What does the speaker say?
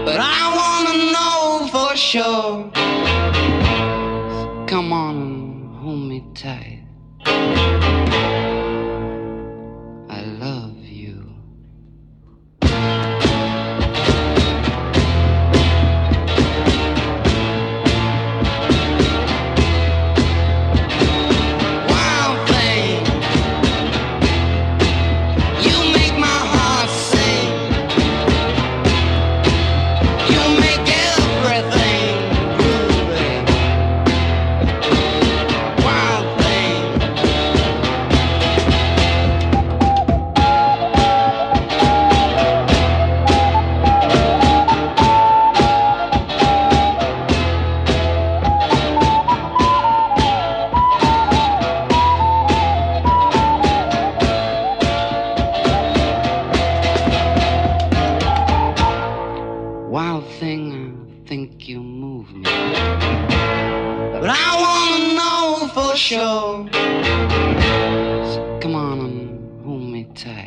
but I wanna know for sure. Come on and hold me tight. I love you. Wild thing, you make my heart sing. You make everything groovy. Wild thing. Wild thing, I think you move me, but I wanna know for sure. So come on and hold me tight.